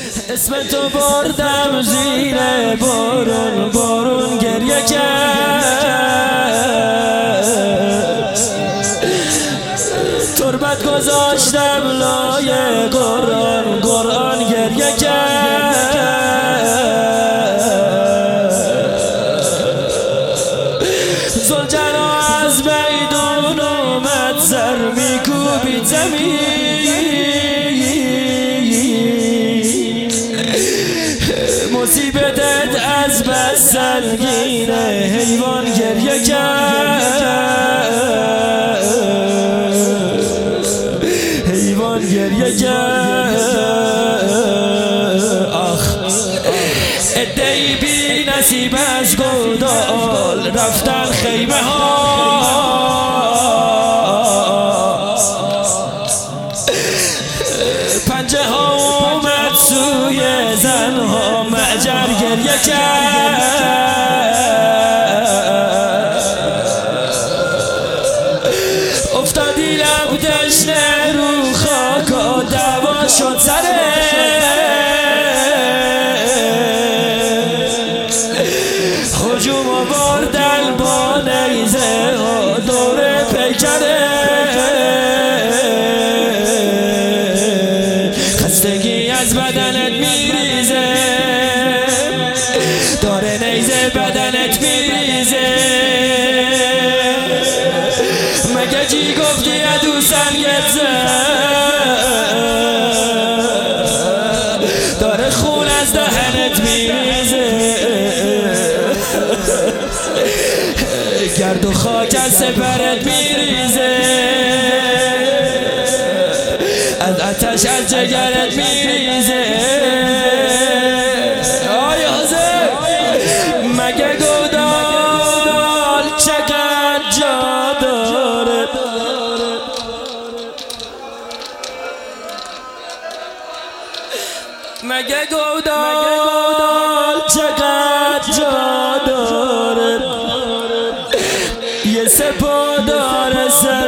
اسم تو بردم زیر بارون، بارون گریه کرد. تربت گذاشتم لای قرآن، قرآن گریه کرد. زلجنا از میدون اومد، سر میکوبید زمین. مصیبتت از بس سنگینه، حیوان گریه کرد، حیوان گریه کرد. آخ ادهی بی نصیب از گودال رفتن خیمه ها. پنجه ها اومد سوی زنها، معجر گریه کرد. افتادی لب دشنه رو خاکا، دعوا شد سره. هجوم آوردن با نیزه ها دور پیکره. خستگی از بدنت میریزه، داره نیزه بدنت میریزه. مگه چی گفتی ادو سنگت داره خون از دهنت میریزه. گرد و خاک از سپرت میریزه، از آتش از جگرت میریزه. آی حسین مگه گودال چقدر جا داره؟ مگه گودال چقدر جا داره؟ یه سپاه داره سر